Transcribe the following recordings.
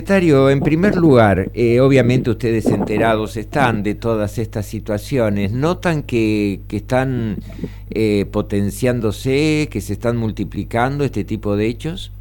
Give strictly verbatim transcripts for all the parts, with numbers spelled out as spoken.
Secretario, en primer lugar, eh, obviamente ustedes enterados están de todas estas situaciones. ¿Notan que, que están eh, potenciándose, que se están multiplicando este tipo de hechos?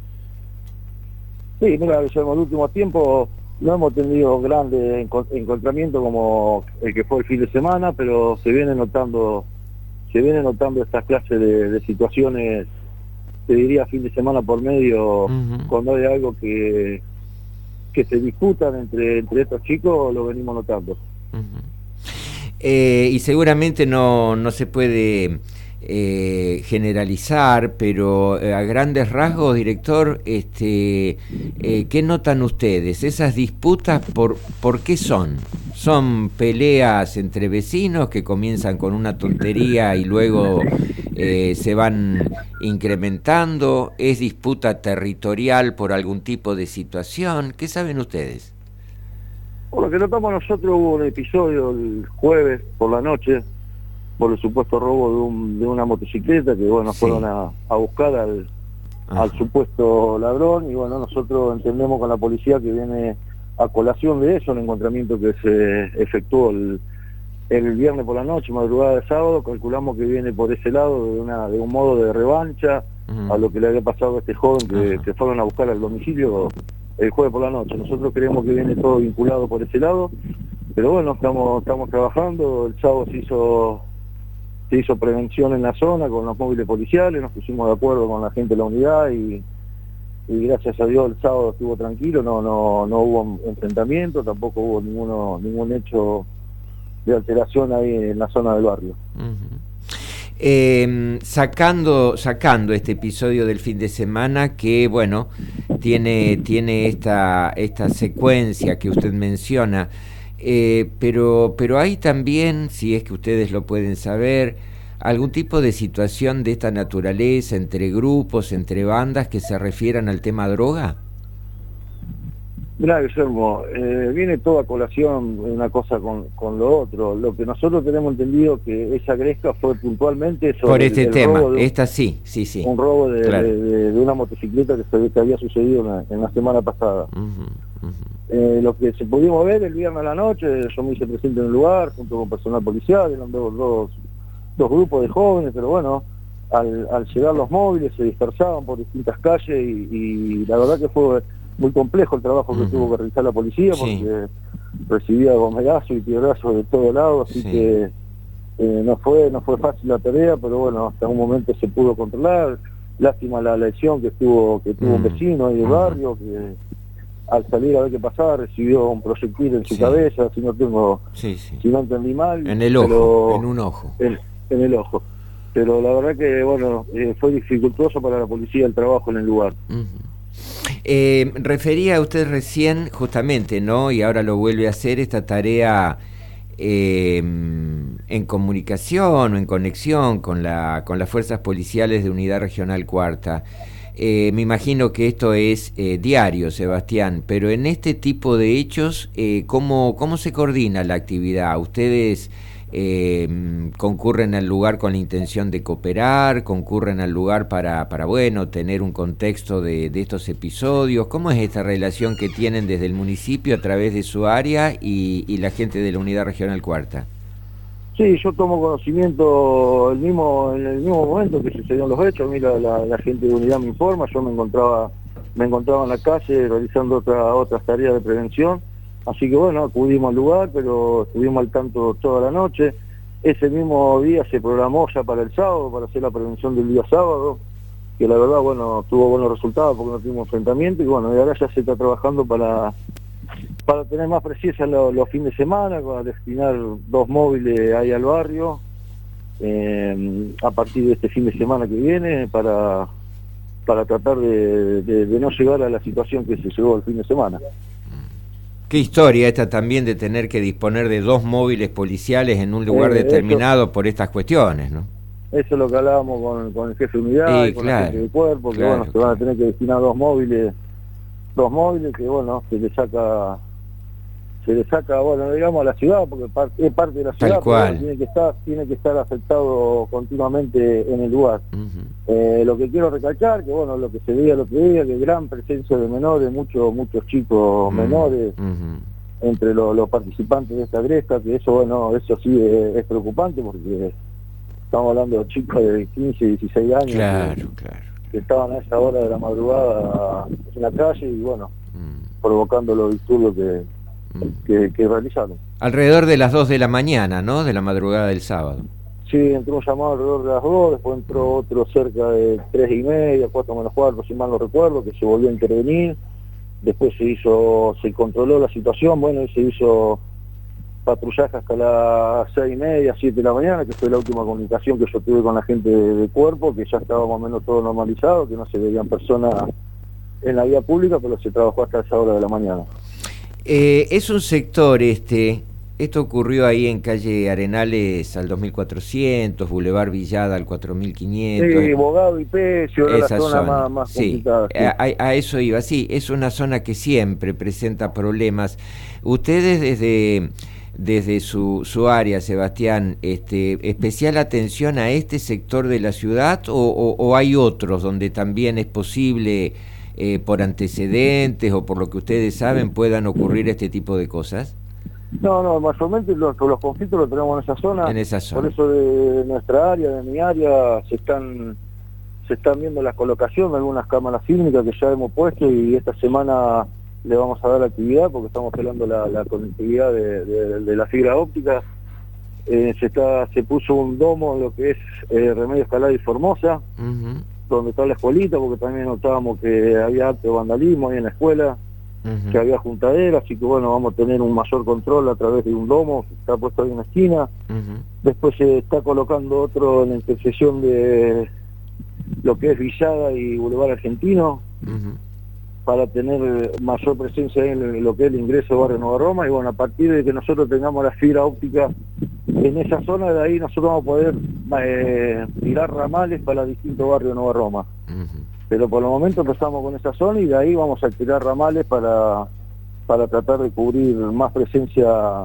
Sí, mira, en el último tiempo no hemos tenido grandes encontramientos como el que fue el fin de semana, pero se viene notando, se viene notando estas clases de, de situaciones, te diría fin de semana por medio, uh-huh. Cuando hay algo que, que se disputan entre, entre estos chicos, lo venimos notando. Uh-huh. Eh, y seguramente no, no se puede eh, generalizar, pero eh, a grandes rasgos, director, este, eh, ¿qué notan ustedes? ¿Esas disputas por, por qué son? ¿Son peleas entre vecinos que comienzan con una tontería y luego eh, se van incrementando? ¿Es disputa territorial por algún tipo de situación? ¿Qué saben ustedes? Por lo que notamos nosotros, hubo un episodio el jueves por la noche por el supuesto robo de, un, de una motocicleta que bueno, sí. fueron a, a buscar al, al supuesto ladrón, y bueno, nosotros entendemos con la policía que viene a colación de eso, el encontramiento que se efectuó el, el viernes por la noche, madrugada de sábado. Calculamos que viene por ese lado de, una, de un modo de revancha uh-huh. a lo que le había pasado a este joven que, uh-huh. que fueron a buscar al domicilio el jueves por la noche. Nosotros creemos que viene todo vinculado por ese lado, pero bueno, estamos estamos trabajando. El sábado se hizo se hizo prevención en la zona con los móviles policiales, nos pusimos de acuerdo con la gente de la unidad y, y gracias a Dios el sábado estuvo tranquilo, no no no hubo enfrentamiento, tampoco hubo ninguno ningún hecho de alteración ahí en la zona del barrio. Uh-huh. Eh, sacando sacando este episodio del fin de semana que bueno tiene tiene esta esta secuencia que usted menciona, eh, pero pero hay también, si es que ustedes lo pueden saber, algún tipo de situación de esta naturaleza entre grupos, entre bandas que se refieran al tema droga. Mirá, Guillermo, eh, viene toda colación una cosa con, con lo otro. Lo que nosotros tenemos entendido que esa gresca fue puntualmente sobre por este el, el tema, robo de, esta sí, sí, sí. Un robo de, claro. de, de, de una motocicleta que, se, que había sucedido en la, en la semana pasada. Uh-huh, uh-huh. Eh, lo que se pudimos ver el viernes a la noche, yo me hice presente en el lugar junto con personal policial, eran dos, dos, dos grupos de jóvenes, pero bueno, al, al llegar los móviles se dispersaban por distintas calles y, y la verdad que fue muy complejo el trabajo que uh-huh. tuvo que realizar la policía, porque sí. recibía gomerazo y piedrazo de todo lado, así sí. que eh, no fue no fue fácil la tarea, pero bueno, hasta un momento se pudo controlar. Lástima la lesión que tuvo que tuvo uh-huh. un vecino ahí del uh-huh. barrio, que al salir a ver qué pasaba recibió un proyectil en su sí. cabeza, si no tengo sí, sí. si no entendí mal. En el ojo, pero, en un ojo. En, en el ojo. Pero la verdad que bueno, eh, fue dificultoso para la policía el trabajo en el lugar. Uh-huh. Eh, refería usted recién justamente, ¿no? Y ahora lo vuelve a hacer, esta tarea eh, en comunicación o en conexión con la con las fuerzas policiales de Unidad Regional Cuarta. Eh, me imagino que esto es eh, diario, Sebastián, pero en este tipo de hechos, eh, ¿cómo, cómo se coordina la actividad? ¿Ustedes eh, concurren al lugar con la intención de cooperar? ¿Concurren al lugar para, para bueno, tener un contexto de, de estos episodios? ¿Cómo es esta relación que tienen desde el municipio a través de su área y, y la gente de la Unidad Regional Cuarta? Sí, yo tomo conocimiento el mismo en el mismo momento que sucedieron los hechos. A mí la, la, la gente de unidad me informa, yo me encontraba me encontraba en la calle realizando otra, otras tareas de prevención, así que bueno, acudimos al lugar, pero estuvimos al tanto toda la noche. Ese mismo día se programó ya para el sábado, para hacer la prevención del día sábado, que la verdad, bueno, tuvo buenos resultados porque no tuvimos enfrentamiento, y bueno, y ahora ya se está trabajando para para tener más precisas los, los fines de semana, para destinar dos móviles ahí al barrio, eh, a partir de este fin de semana que viene, para para tratar de, de, de no llegar a la situación que se llegó el fin de semana. Qué historia esta también de tener que disponer de dos móviles policiales en un lugar eh, determinado eso, por estas cuestiones, ¿no? Eso es lo que hablábamos con, con el jefe de unidad sí, y con claro, la gente del cuerpo, que claro, bueno, se van a tener que destinar dos móviles, dos móviles que bueno, se le saca se le saca, bueno, digamos a la ciudad, porque es parte de la ciudad, Tal cual. pero tiene que estar, tiene que estar afectado continuamente en el lugar. Uh-huh. eh, lo que quiero recalcar, que bueno, lo que se veía el otro día, que gran presencia de menores, muchos, muchos chicos uh-huh. menores, uh-huh. entre lo, los participantes de esta gresca, que eso, bueno, eso sí es, es preocupante, porque estamos hablando de chicos de quince, dieciséis años. Claro, que, claro. que estaban a esa hora de la madrugada en la calle y bueno, uh-huh. provocando los disturbios que Que, que realizaron. Alrededor de las dos de la mañana, ¿no? De la madrugada del sábado. Sí, entró un llamado alrededor de las dos, después entró otro cerca de tres y media, cuatro menos cuatro, si mal no recuerdo, que se volvió a intervenir. Después se hizo, se controló la situación, bueno, y se hizo patrullaje hasta las seis y media, siete de la mañana, que fue la última comunicación que yo tuve con la gente de, de cuerpo, que ya estaba más o menos todo normalizado, que no se veían personas en la vía pública, pero se trabajó hasta esa hora de la mañana. Eh, es un sector este, esto ocurrió ahí en calle Arenales al dos mil cuatrocientos, Boulevard Villada al cuatro mil quinientos. Sí, Bogado y Pecio, era la zona, zona más, más sí. complicada. Sí. A, a eso iba, sí, es una zona que siempre presenta problemas. Ustedes desde, desde su, su área, Sebastián, este, ¿especial atención a este sector de la ciudad o, o, o hay otros donde también es posible... Eh, por antecedentes o por lo que ustedes saben puedan ocurrir este tipo de cosas? No, no, mayormente los, los conflictos los tenemos en esa zona. En esa zona. Por eso de nuestra área, de mi área, se están se están viendo la colocación de algunas cámaras fílmicas que ya hemos puesto y esta semana le vamos a dar actividad porque estamos pelando la, la conectividad de, de, de la fibra óptica. Eh, se está se puso un domo en lo que es eh, Remedio Escalada y Formosa. Uh-huh. Donde está la escuelita, porque también notábamos que había acto de vandalismo ahí en la escuela, uh-huh. que había juntadera, así que bueno, vamos a tener un mayor control a través de un domo, que está puesto ahí en la esquina. Uh-huh. Después se está colocando otro en la intersección de lo que es Villada y Boulevard Argentino, uh-huh. para tener mayor presencia en lo que es el ingreso de Barrio Nueva Roma, y bueno, a partir de que nosotros tengamos la fibra óptica en esa zona, de ahí nosotros vamos a poder eh, tirar ramales para los distintos barrios de Nueva Roma. Uh-huh. Pero por el momento empezamos con esa zona y de ahí vamos a tirar ramales para, para tratar de cubrir más presencia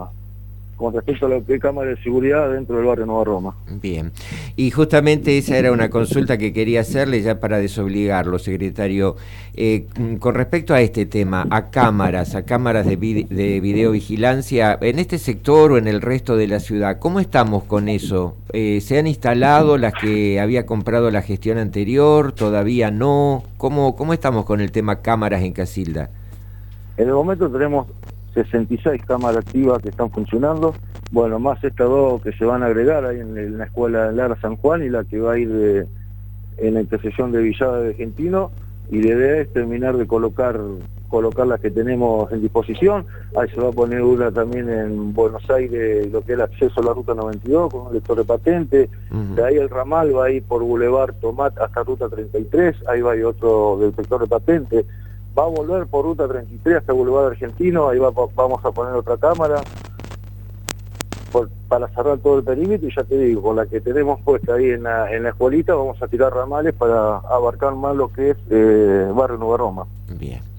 con respecto a lo que es cámara de seguridad dentro del barrio Nueva Roma. Bien, y justamente esa era una consulta que quería hacerle ya para desobligarlo, secretario. Eh, con respecto a este tema, a cámaras, a cámaras de, vid de videovigilancia, en este sector o en el resto de la ciudad, ¿cómo estamos con eso? Eh, ¿Se han instalado las que había comprado la gestión anterior? ¿Todavía no? ¿Cómo, cómo estamos con el tema cámaras en Casilda? En el momento tenemos sesenta y seis cámaras activas que están funcionando, bueno, más estas dos que se van a agregar ahí en, en la escuela de Lara San Juan y la que va a ir de, en la intersección de Villada de Argentino, y la idea es terminar de colocar colocar las que tenemos en disposición. Ahí se va a poner una también en Buenos Aires, lo que es el acceso a la ruta noventa y dos con un lector de patente. Uh-huh. De ahí el ramal va a ir por Boulevard Tomat hasta ruta treinta y tres, ahí va a ir otro del lector de patente. Va a volver por ruta treinta y tres hasta Boulevard Argentino, ahí va, vamos a poner otra cámara por, para cerrar todo el perímetro, y ya te digo, con la que tenemos puesta ahí en la, en la escuelita vamos a tirar ramales para abarcar más lo que es eh, Barrio Nueva Roma. Bien,